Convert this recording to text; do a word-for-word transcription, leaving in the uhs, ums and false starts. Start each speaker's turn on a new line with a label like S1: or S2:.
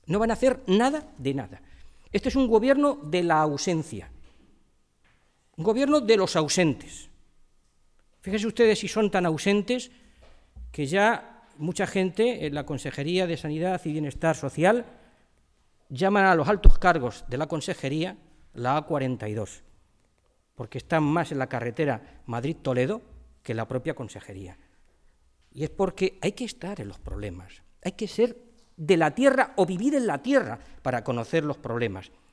S1: No van a hacer nada de nada. Este es un gobierno de la ausencia, un gobierno de los ausentes. Fíjense ustedes si son tan ausentes que ya mucha gente en la Consejería de Sanidad y Bienestar Social llaman a los altos cargos de la Consejería la A cuarenta y dos, porque están más en la carretera Madrid-Toledo que la propia Consejería. Y es porque hay que estar en los problemas, hay que ser de la tierra o vivir en la tierra para conocer los problemas.